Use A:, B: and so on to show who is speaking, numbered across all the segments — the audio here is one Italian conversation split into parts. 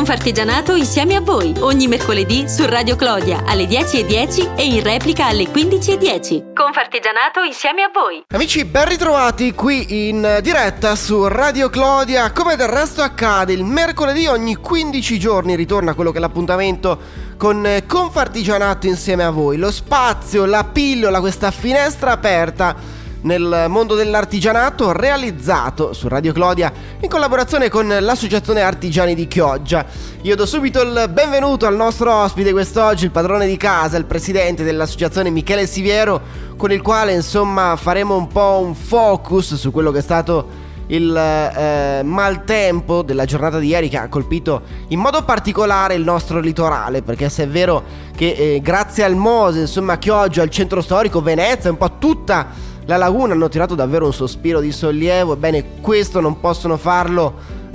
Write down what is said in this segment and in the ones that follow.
A: Confartigianato insieme a voi, ogni mercoledì su Radio Clodia alle 10:10 e in replica alle 15:10. Confartigianato insieme a voi.
B: Amici, ben ritrovati qui in diretta su Radio Clodia. Come del resto accade, il mercoledì ogni 15 giorni ritorna quello che è l'appuntamento con Confartigianato insieme a voi. Lo spazio, la pillola, questa finestra aperta nel mondo dell'artigianato, realizzato su Radio Clodia in collaborazione con l'Associazione Artigiani di Chioggia. Io do subito il benvenuto al nostro ospite quest'oggi, il padrone di casa, il presidente dell'associazione Michele Siviero, con il quale insomma faremo un po' un focus su quello che è stato il maltempo della giornata di ieri, che ha colpito in modo particolare il nostro litorale, perché se è vero che grazie al Mose, insomma, Chioggia, il centro storico, Venezia, un po' tutta la laguna hanno tirato davvero un sospiro di sollievo. Ebbene, questo non possono farlo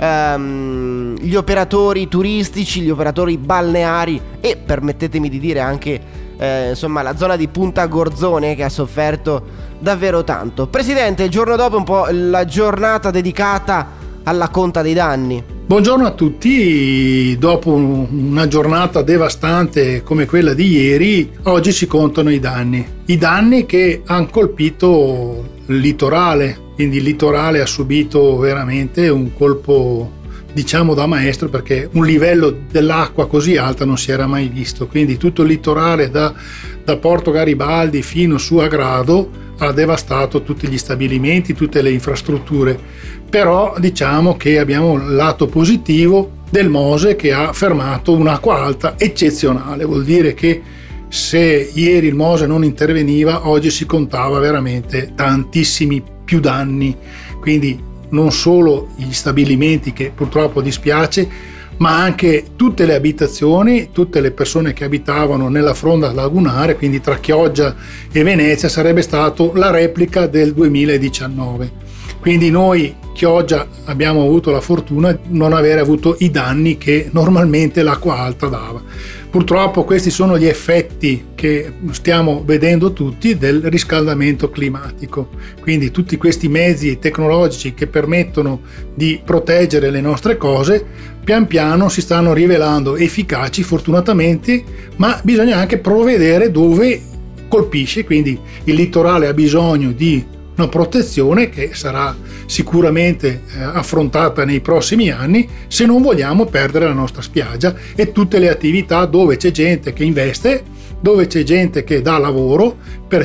B: gli operatori turistici, gli operatori balneari e, permettetemi di dire, anche insomma la zona di Punta Gorzone, che ha sofferto davvero tanto. Presidente, il giorno dopo un po' la giornata dedicata alla conta dei danni.
C: Buongiorno a tutti. Dopo una giornata devastante come quella di ieri, oggi si contano i danni che hanno colpito il litorale. Quindi il litorale ha subito veramente un colpo, diciamo, da maestro, perché un livello dell'acqua così alta non si era mai visto. Quindi tutto il litorale da Porto Garibaldi fino su a Grado ha devastato tutti gli stabilimenti, tutte le infrastrutture. Però diciamo che abbiamo il lato positivo del Mose, che ha fermato un'acqua alta eccezionale. Vuol dire che se ieri il Mose non interveniva, oggi si contava veramente tantissimi più danni. Quindi non solo gli stabilimenti, che purtroppo dispiace, ma anche tutte le abitazioni, tutte le persone che abitavano nella fronda lagunare, quindi tra Chioggia e Venezia. Sarebbe stato la replica del 2019. Quindi noi, Chioggia, abbiamo avuto la fortuna di non avere avuto i danni che normalmente l'acqua alta dava. Purtroppo questi sono gli effetti che stiamo vedendo tutti del riscaldamento climatico. Quindi tutti questi mezzi tecnologici che permettono di proteggere le nostre cose pian piano si stanno rivelando efficaci, fortunatamente, ma bisogna anche provvedere dove colpisce. Quindi il litorale ha bisogno di una protezione che sarà sicuramente affrontata nei prossimi anni, se non vogliamo perdere la nostra spiaggia e tutte le attività dove c'è gente che investe, dove c'è gente che dà lavoro per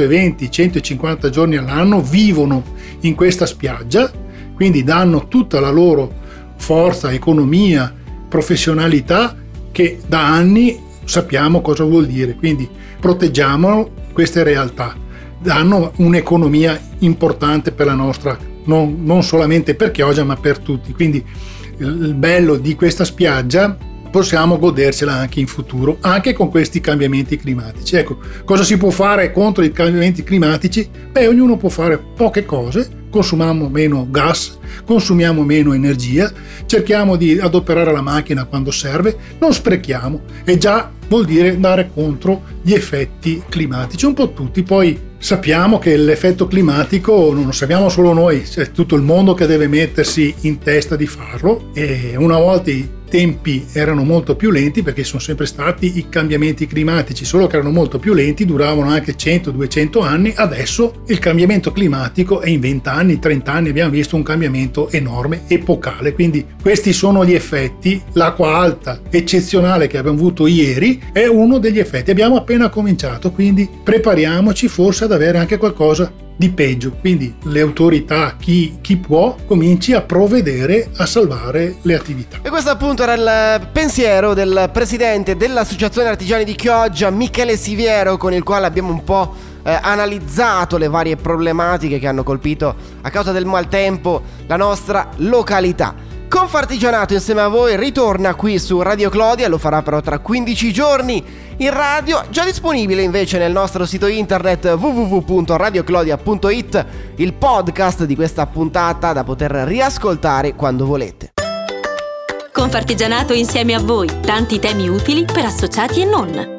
C: 120-150 giorni all'anno, vivono in questa spiaggia, quindi danno tutta la loro forza, economia, professionalità, che da anni sappiamo cosa vuol dire. Quindi proteggiamo queste realtà, danno un'economia importante per la nostra, non solamente per Chioggia ma per tutti. Quindi il bello di questa spiaggia, possiamo godersela anche in futuro, anche con questi cambiamenti climatici. Ecco, cosa si può fare contro i cambiamenti climatici? Ognuno può fare poche cose. Consumiamo meno gas, consumiamo meno energia, cerchiamo di adoperare la macchina quando serve, non sprechiamo, e già vuol dire andare contro gli effetti climatici, un po' tutti. Poi sappiamo che l'effetto climatico non lo sappiamo solo noi, c'è tutto il mondo che deve mettersi in testa di farlo, e una volta i tempi erano molto più lenti, perché sono sempre stati i cambiamenti climatici, solo che erano molto più lenti, duravano anche 100-200 anni. Adesso il cambiamento climatico è in 20 anni, 30 anni abbiamo visto un cambiamento enorme, epocale. Quindi questi sono gli effetti. L'acqua alta eccezionale che abbiamo avuto ieri è uno degli effetti. Abbiamo appena cominciato, quindi prepariamoci forse ad avere anche qualcosa di peggio. Quindi le autorità, chi può, cominci a provvedere a salvare le attività.
B: E questo appunto era il pensiero del presidente dell'Associazione Artigiani di Chioggia, Michele Siviero, con il quale abbiamo un po' analizzato le varie problematiche che hanno colpito a causa del maltempo la nostra località. Confartigianato insieme a voi ritorna qui su Radio Clodia, lo farà però tra 15 giorni in radio, già disponibile invece nel nostro sito internet www.radioclodia.it, il podcast di questa puntata da poter riascoltare quando volete.
A: Confartigianato insieme a voi, tanti temi utili per associati e non.